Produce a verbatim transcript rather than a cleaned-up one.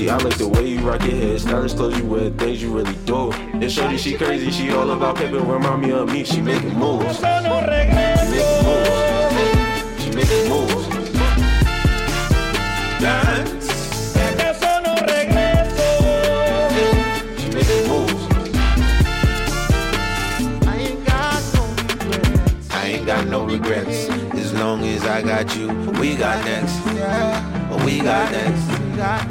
crazy. I like the way you rock your head, stylish clothes you wear, things you really do. And shorty, she crazy, she all about paper, remind me of me, she making moves. She making moves. She making moves. Dance. She making moves. I ain't got no regrets. I ain't got no regrets. As long as I got you, we got next. We got next.